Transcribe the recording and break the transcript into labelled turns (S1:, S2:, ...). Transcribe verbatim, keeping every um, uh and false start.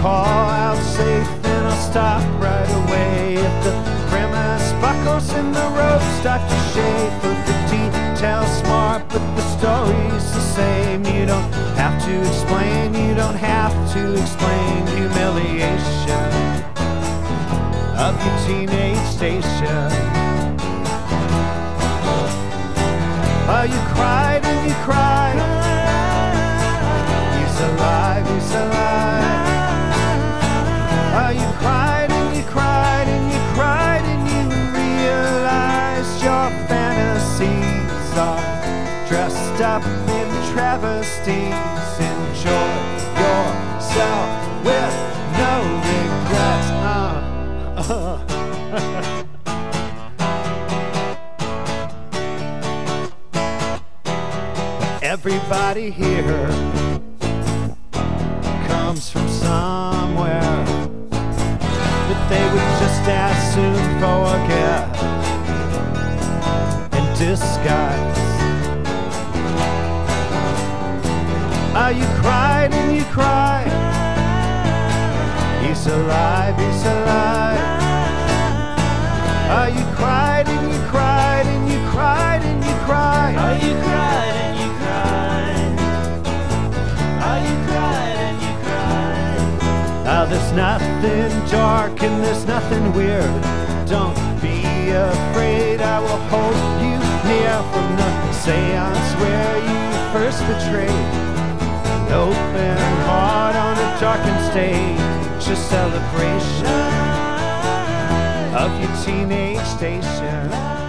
S1: call out safe, then I'll stop right away. If the premise buckles and the ropes start to shake, but the details smart, but the story's the same. You don't have to explain, you don't have to explain humiliation of your teenage station. Oh, you cried and you cried. He's alive, he's alive. Oh, you cried and you cried and you cried and you realized your fantasies are dressed up in travesties. Enjoy yourself with no regrets. Uh, uh. Everybody here comes from somewhere that they would just as soon forget and disguise. Ah, you cried and you cried. He's alive, he's alive. Ah, you cried and you cried and you cried and you cried.
S2: Oh, you cried and you cried. Oh, you cried and you cried.
S1: Ah, there's nothing dark and there's nothing weird. Don't be afraid, I will hold you near from the seance where you first betrayed. An open heart on a darkened stage, a celebration of your teenage station.